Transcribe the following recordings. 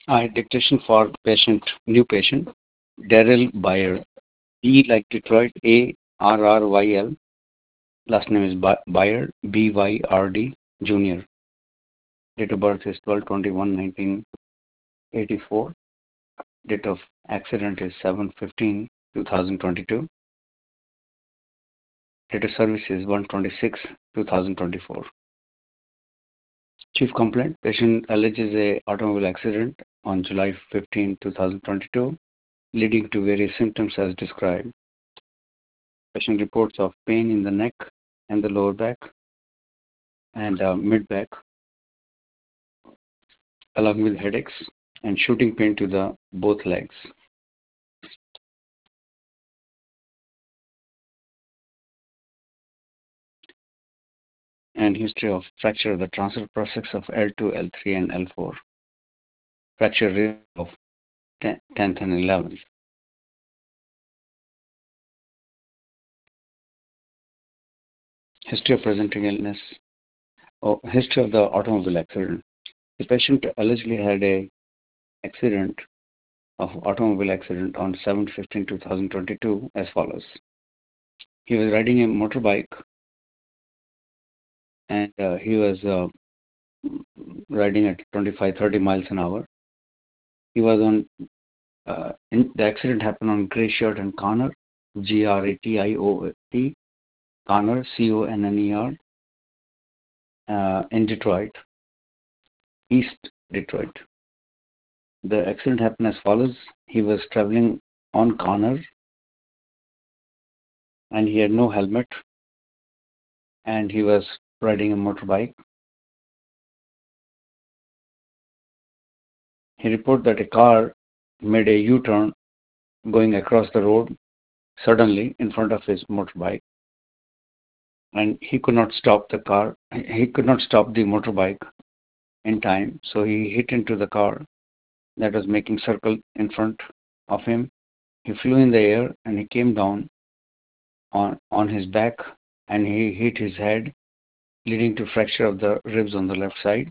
Dictation for new patient, Daryl Bayer. D like Detroit, Arryl. Last name is Bayer, Byrd, Jr. Date of birth is 12/21/1984. Date of accident is 7/15/2022. Date of service is 1/26/2024. Chief complaint: patient alleges a automobile accident on July 15, 2022, leading to various symptoms as described. Patient reports of pain in the neck and the lower back and mid back, along with headaches and shooting pain to the both legs. And history of fracture of the transfer process of L2, L3, and L4. Fracture rate of 10th and 11th. History of presenting illness. History of the automobile accident. The patient allegedly had a automobile accident on 7/15/2022 as follows. He was riding a motorbike and he was riding at 25-30 miles an hour. He was on, the accident happened on Gratiot and Conner, Gratiot, Conner, Conner, in Detroit, East Detroit. The accident happened as follows. He was traveling on Conner and he had no helmet and he was riding a motorbike. He reported that a car made a U-turn going across the road suddenly in front of his motorbike, and he could not stop the car. He could not stop the motorbike in time, so he hit into the car that was making circle in front of him. He flew in the air and he came down on his back and he hit his head, leading to fracture of the ribs on the left side.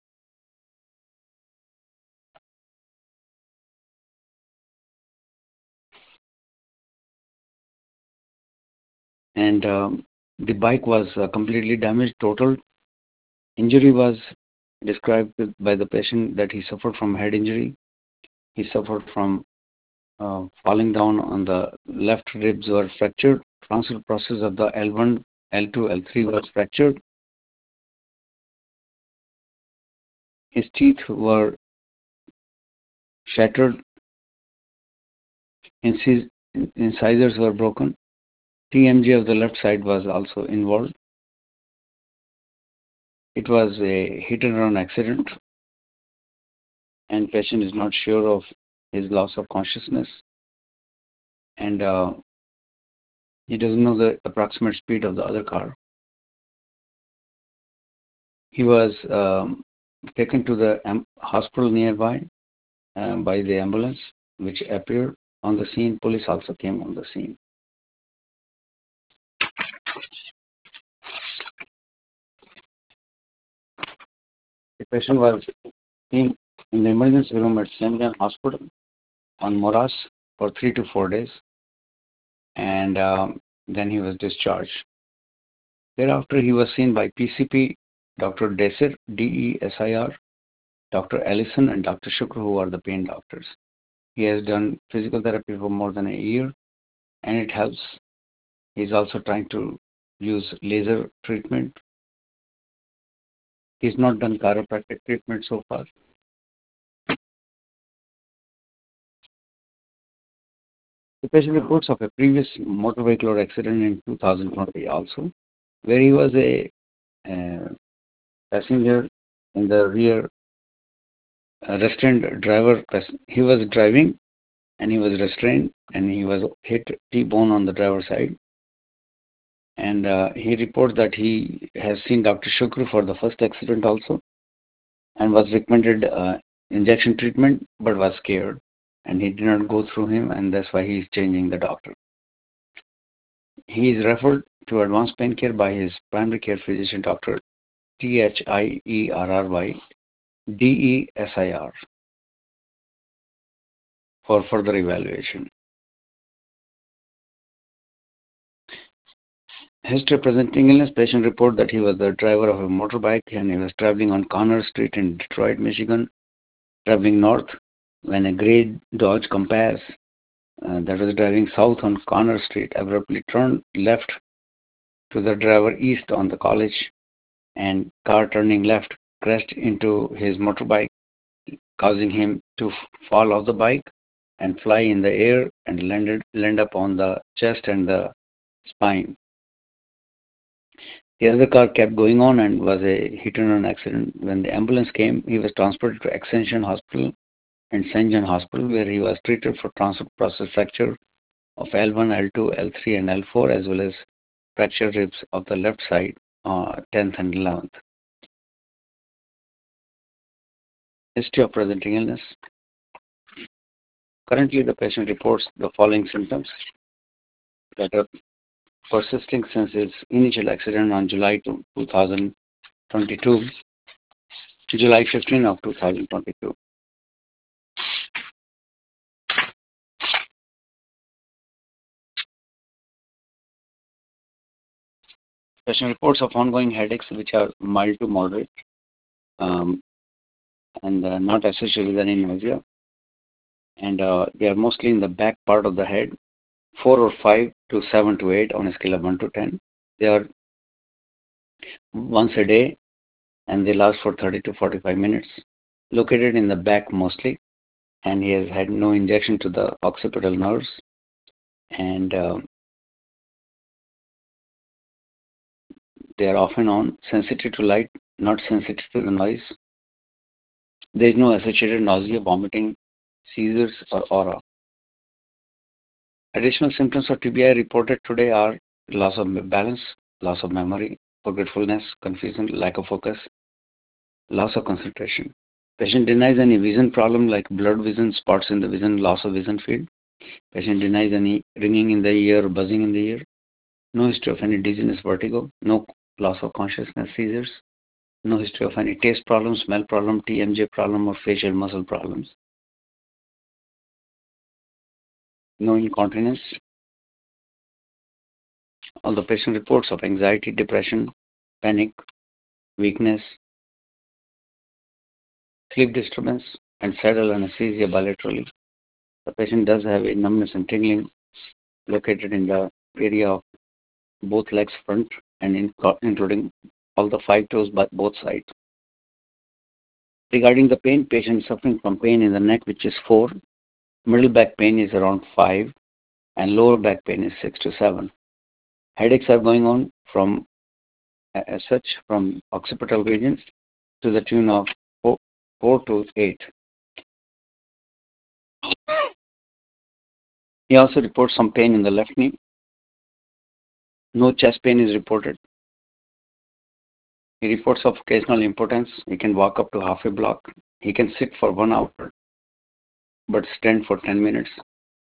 And the bike was completely damaged, total. Injury was described by the patient that he suffered from head injury. He suffered from falling down on the left ribs were fractured. Transfer process of the L1, L2, L3 was fractured. His teeth were shattered. Incisors were broken. TMJ of the left side was also involved. It was a hit and run accident, and patient is not sure of his loss of consciousness, and he doesn't know the approximate speed of the other car. He was taken to the hospital nearby by the ambulance, which appeared on the scene. Police also came on the scene. The patient was seen in the emergency room at St. John Hospital on Moras for 3 to 4 days, and then he was discharged. Thereafter, he was seen by PCP, Dr. Desir, DESIR, Dr. Ellison, and Dr. Shukr, who are the pain doctors. He has done physical therapy for more than a year, and it helps. He's also trying to use laser treatment. He's not done chiropractic treatment so far. The patient reports of a previous motor vehicle accident in 2020 also, where he was a passenger in the rear, restrained driver. He was driving and he was restrained and he was hit T-bone on the driver's side. And he reports that he has seen Dr. Shukr for the first accident also and was recommended injection treatment but was scared and he did not go through him, and that's why he is changing the doctor. He is referred to advanced pain care by his primary care physician, Dr. Thierry, DESIR. for further evaluation. History presenting illness. Patient report that he was the driver of a motorbike and he was traveling on Connor Street in Detroit, Michigan, traveling north when a gray Dodge Compass that was driving south on Connor Street abruptly turned left to the driver east on the college, and car turning left crashed into his motorbike, causing him to fall off the bike and fly in the air and land up on the chest and the spine. The other car kept going on and was a hit and run accident. When the ambulance came, he was transported to Extension Hospital and St. John Hospital, where he was treated for transfer process fracture of L1, L2, L3, and L4, as well as fractured ribs of the left side, 10th and 11th. History of presenting illness. Currently, the patient reports the following symptoms that are persisting since his initial accident on July 2022, July 15 of 2022. Patient reports of ongoing headaches which are mild to moderate um, and not associated with any nausea. And they are mostly in the back part of the head, 4 or 5 to 7 to 8 on a scale of 1 to 10. They are once a day and they last for 30 to 45 minutes. Located in the back mostly, and he has had no injection to the occipital nerves. And they are often on, sensitive to light, not sensitive to the noise. There is no associated nausea, vomiting, seizures, or aura. Additional symptoms of TBI reported today are loss of balance, loss of memory, forgetfulness, confusion, lack of focus, loss of concentration. Patient denies any vision problem like blurred vision, spots in the vision, loss of vision field. Patient denies any ringing in the ear or buzzing in the ear. No history of any dizziness, vertigo. No loss of consciousness, seizures. No history of any taste problem, smell problem, TMJ problem, or facial muscle problems. No incontinence. All the patient reports of anxiety, depression, panic, weakness, sleep disturbance, and saddle anesthesia bilaterally. The patient does have a numbness and tingling located in the area of both legs front and including all the 5 toes by both sides. Regarding the pain, patient suffering from pain in the neck, which is 4, middle back pain is around 5, and lower back pain is 6 to 7. Headaches are going on from as such from occipital regions to the tune of 4 to 8. He also reports some pain in the left knee. No chest pain is reported. He reports of occasional impotence. He can walk up to half a block. He can sit for 1 hour, but stand for 10 minutes.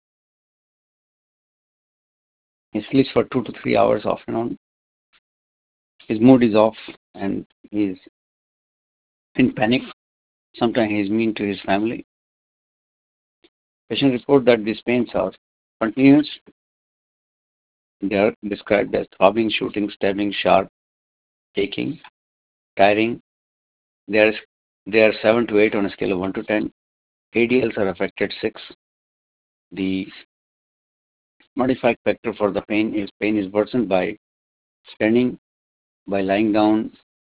He sleeps for 2 to 3 hours off and on. His mood is off and he's in panic. Sometimes he's mean to his family. Patient report that these pains are continuous. They are described as throbbing, shooting, stabbing, sharp, aching, tiring. They are 7 to 8 on a scale of 1 to 10. ADLs are affected 6. The modified factor for the pain is worsened by standing, by lying down,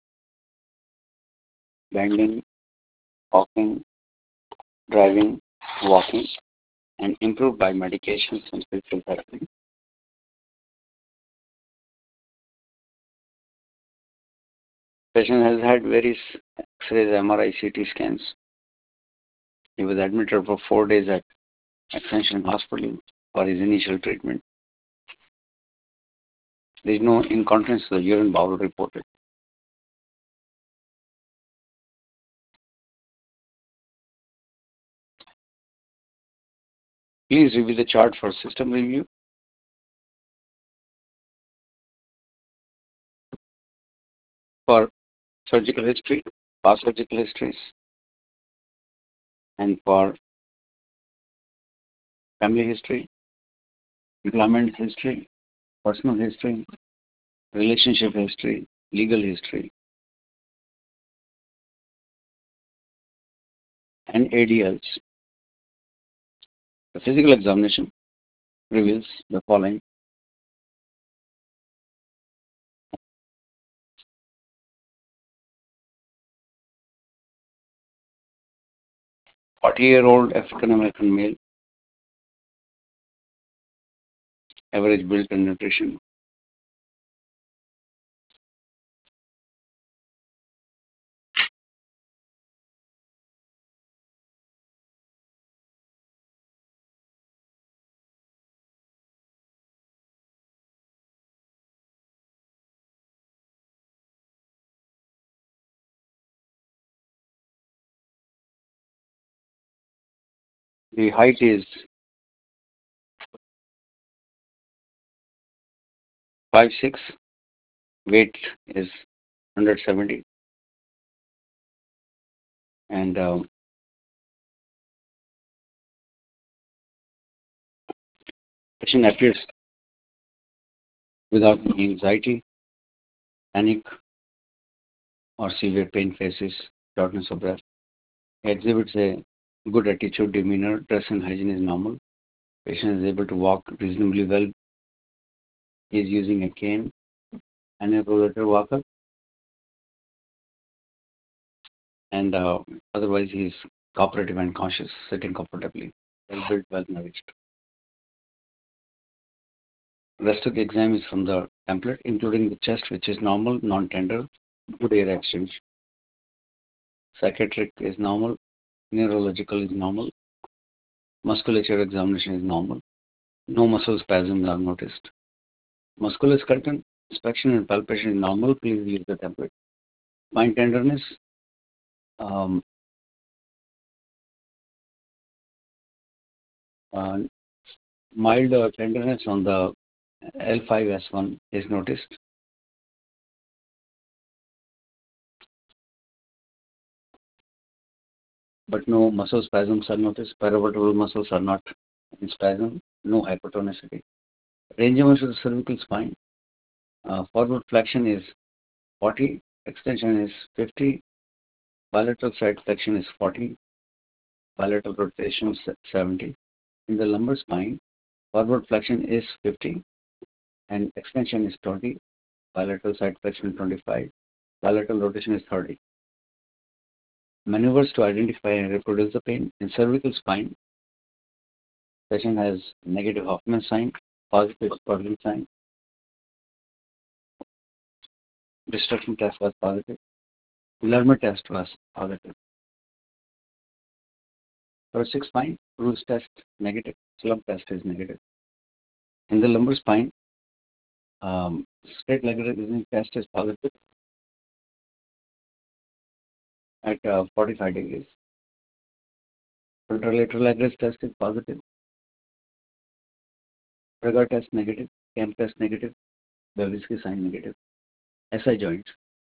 bending, walking, driving, walking, and improved by medications and physical therapy. Patient has had various X-rays, MRI, CT scans. He was admitted for 4 days at Extension Hospital for his initial treatment. There is no incontinence to the urine bowel reported. Please review the chart for system review. For surgical history, past surgical histories, and for family history, employment history, personal history, relationship history, legal history, and ADLs. The physical examination reveals the following: 40-year-old African American male, average build and nutrition. The height is 5'6", weight is 170, and patient appears without any anxiety, panic, or severe pain, faces shortness of breath. He exhibits a good attitude, demeanor, dress and hygiene is normal. Patient is able to walk reasonably well. He is using a cane and a rollator walker, and otherwise he is cooperative and conscious, sitting comfortably, well built, well nourished. Rest of the exam is from the template, including the chest, which is normal, non-tender, good air exchange. Psychiatric is normal, neurological is normal, musculature examination is normal. No muscle spasms are noticed. Musculoskeletal inspection and palpation is normal. Please use the template. Fine tenderness, um, uh, mild tenderness on the L5S1 is noticed, but no muscle spasms are noticed. Paravertebral muscles are not in spasm. No hypertonicity. Range of motion of the cervical spine. Forward flexion is 40. Extension is 50. Bilateral side flexion is 40. Bilateral rotation 70. In the lumbar spine, forward flexion is 50 and extension is 20. Bilateral side flexion 25. Bilateral rotation is 30. Maneuvers to identify and reproduce the pain. In cervical spine, patient has negative Hoffman sign, positive Spurling sign. Destruction test was positive. Lerner test was positive. Thoracic spine, Bruce test negative. Slump test is negative. In the lumbar spine, straight leg raising test is positive at 45 degrees. Contralateral leg raise test is positive. Praga test negative. Cam test negative. Babinski sign negative. SI joints.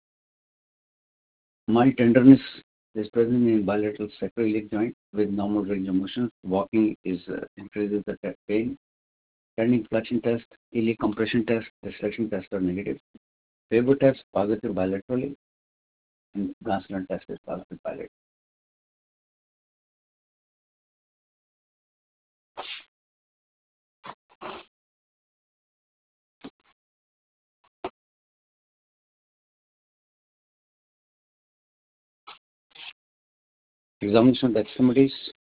Mild tenderness is present in bilateral sacroiliac joint with normal range of motion. Walking is increases the pain. Standing flexion test, iliac compression test, restriction test are negative. Faber test positive bilaterally, and Gosselin test is positive bilaterally. Examination of the extremities.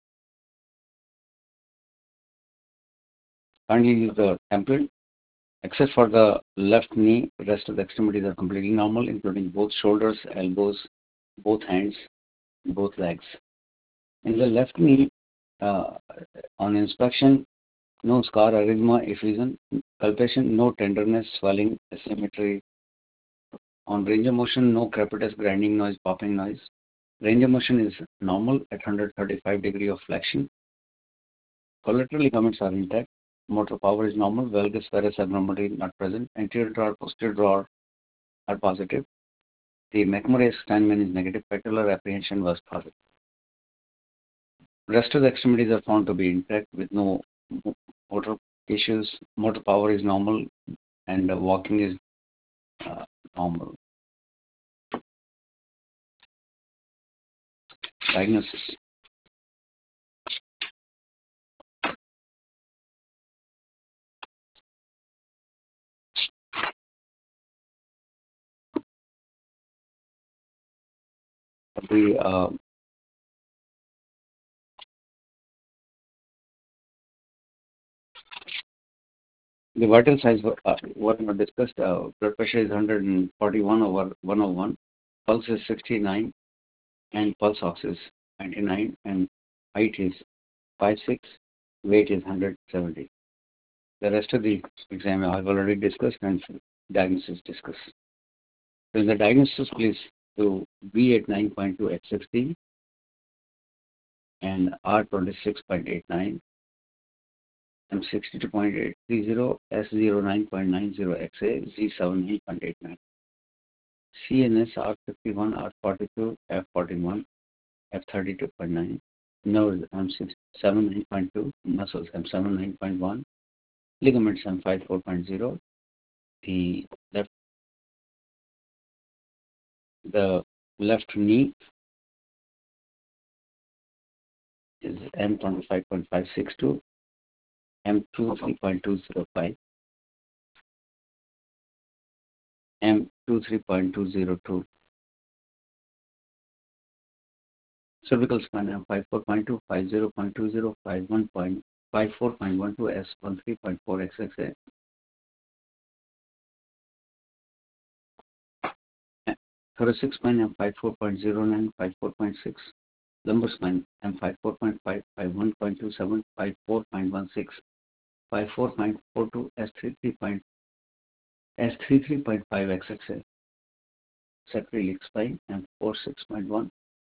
Kindly use the template. Except for the left knee, the rest of the extremities are completely normal, including both shoulders, elbows, both hands, both legs. In the left knee, uh, on inspection, no scar, erythema, effusion, palpation, no tenderness, swelling, asymmetry. On range of motion, no crepitus, grinding noise, popping noise. Range of motion is normal at 135 degree of flexion. Collateral ligaments are intact. Motor power is normal. Valgus varus abnormality not present. Anterior drawer, posterior drawer are positive. The McMurray Steinman is negative. Patellar apprehension was positive. Rest of the extremities are found to be intact with no motor issues. Motor power is normal and walking is uh, normal. Diagnosis. The the vital signs what we discussed. Blood pressure is 141 over 101. Pulse is 69 and pulse ox is 99 and height is 5'6", weight is 170. The rest of the exam I've already discussed and diagnosis discussed. So in the diagnosis, please do B at 9.2 X16 and R26.89, M62.830, S09.90XA, Z78.89, CNS R51, R42, F41, F32.9, nerves M79.2, muscles M79.1, ligaments M54.0, the left the left knee is M25.562, M23.205, M23.202, cervical spine M54.2, 50.20, 51.54.12, S13.4XXA, thoracic spine M54.09, 54.6, lumbar spine M54.5, 51.27, 54.16, 54.42, S33.5XXA, sacroiliac spine M46.1,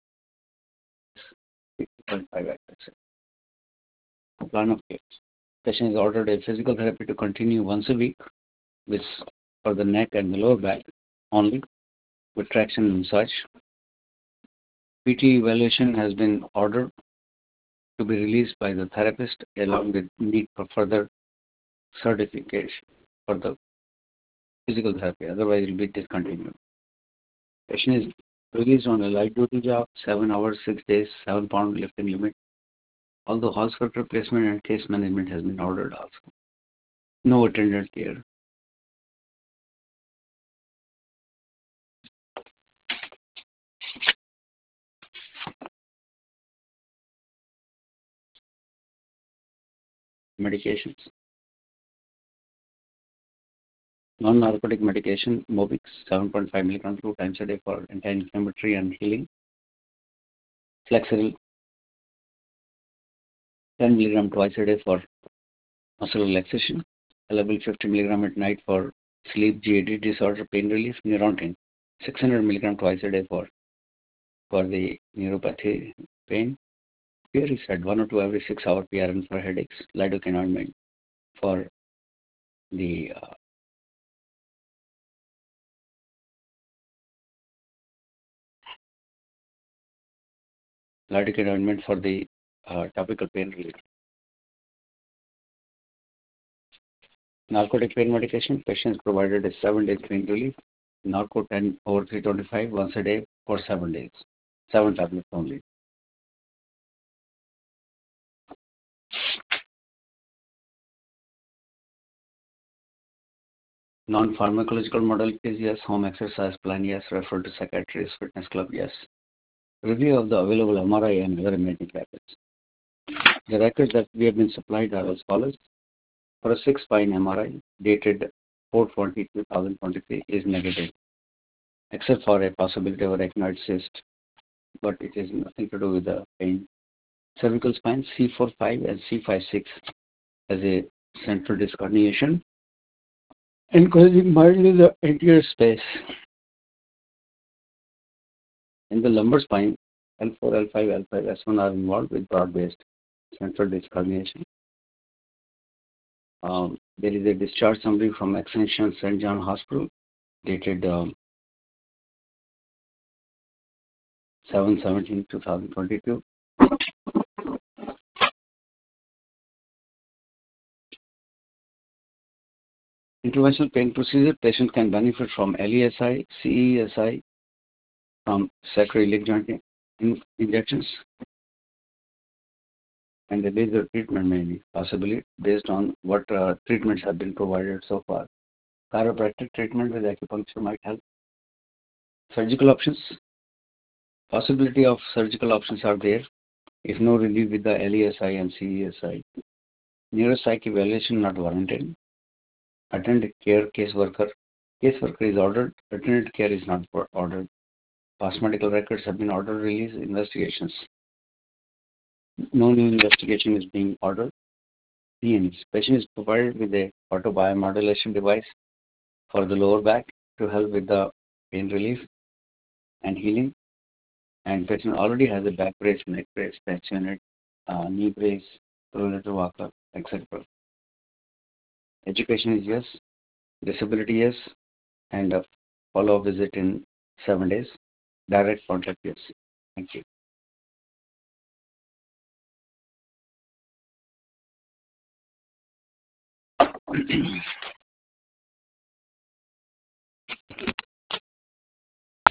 50.5XXA. Plan of care. Patient is ordered a physical therapy to continue once a week with for the neck and the lower back only with traction and massage. PT evaluation has been ordered to be released by the therapist along with need for further certification for the physical therapy. Otherwise, it will be discontinued. Patient is released on a light duty job, 7 hours, 6 days, 7-pound lifting limit. Although hospital replacement and case management has been ordered also. No attendant care. Medications. Non-narcotic medication, Mobix, 7.5 milligram 2 times a day for anti-inflammatory and healing. Flexeril, 10 milligram twice a day for muscle relaxation. Level 50 milligram at night for sleep, GAD disorder, pain relief. Neurontin, 600 milligram twice a day for the neuropathy pain. Here said 1 or 2 every 6 hour PRN for headaches. Lidocaine ointment for the lidocaine ointment for the topical pain relief. Narcotic pain medication, patients provided a 7 days pain relief. Narco 10 over 325 once a day for 7 days. 7 tablets only. Non-pharmacological modalities, yes. Home exercise plan, yes. Refer to psychiatrist, fitness club, yes. Review of the available MRI and other imaging records. The records that we have been supplied are as follows. For a 6-spine MRI dated 4/20/2023 is negative, except for a possibility of a arachnoid cyst, but it is nothing to do with the pain. Cervical spine C45 and C56 has a central disc herniation, encouraging mildly the anterior space. In the lumbar spine, L4, L5, L5, S1 are involved with broad-based central disc herniation. There is a discharge summary from Extension St. John Hospital dated 7/17/2022. Interventional pain procedure, patient can benefit from LESI, CESI, from sacroiliac joint injections, and the laser treatment maybe, possibly based on what treatments have been provided so far. Chiropractic treatment with acupuncture might help. Surgical options, possibility of surgical options are there if no relief with the LESI and CESI. Neuropsych evaluation not warranted. Attended care caseworker. Caseworker is ordered. Attended care is not ordered. Past medical records have been ordered. Release investigations. No new investigation is being ordered. PNs. Patient is provided with a photobiomodulation device for the lower back to help with the pain relief and healing. And patient already has a back brace, neck brace, patch unit, knee brace, rollator walker, etc. Education is yes. Disability yes. And a follow-up visit in 7 days. Direct contact yes. Thank you.